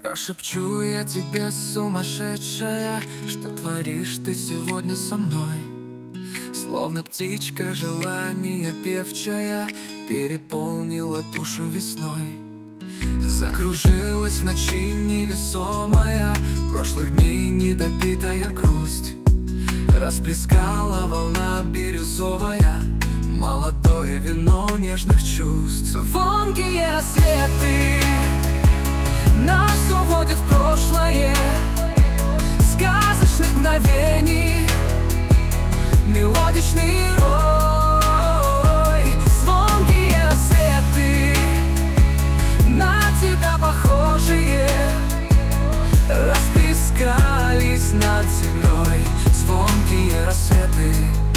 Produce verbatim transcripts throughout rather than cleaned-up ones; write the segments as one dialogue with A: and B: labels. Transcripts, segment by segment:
A: Прошепчу я тебе, сумасшедшая, что творишь ты сегодня со мной. Словно птичка желания певчая переполнила душу весной. Закружилась в ночи невесомая, прошлых дней недопитая грусть. Расплескала волна бирюзовая молодое вино нежных чувств. Звонкие рассветы нас уводят в прошлое сказочных мгновений, мелодичный рой. Звонкие рассветы на тебя похожие расплескались над землей. Звонкие рассветы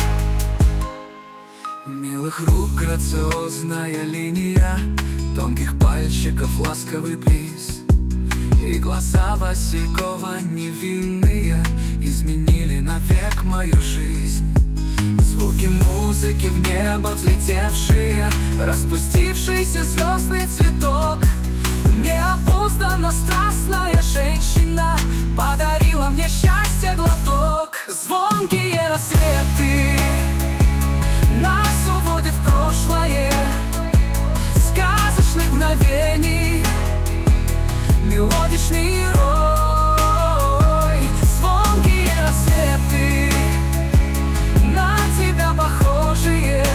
A: милых рук, грациозная линия тонких пальчиков, ласковый бриз. И глаза Василькова невинные изменили навек мою жизнь. Звуки музыки в небо взлетевшие, распустившийся звездный цветок. Неопознанно страстная женщина подарила мне счастье глоток. Звонкие рассветы нас уводят в прошлое сказочных мгновений, мелодичный рой. Звонкие рассветы на тебя похожие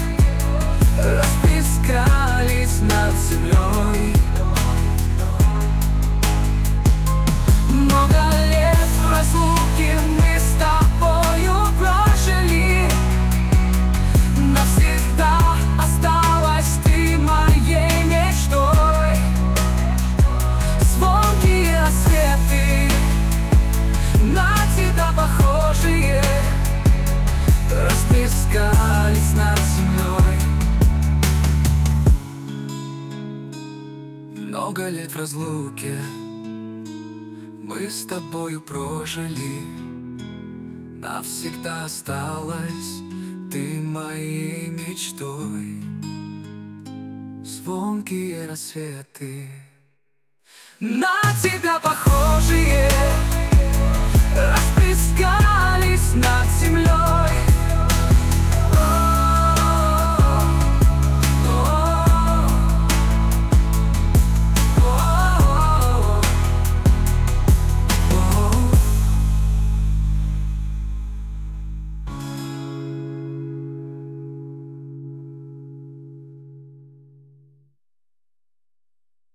A: расплескались над землей. Много лет в разлуке мы с тобою прожили, навсегда осталась ты моей мечтой. Звонкие рассветы на тебя похожие расплескались над землей. Много лет в разлуке мы с тобою прожили, навсегда осталась ты моей мечтой. Звонкие рассветы на тебя похожие расплескались над землей.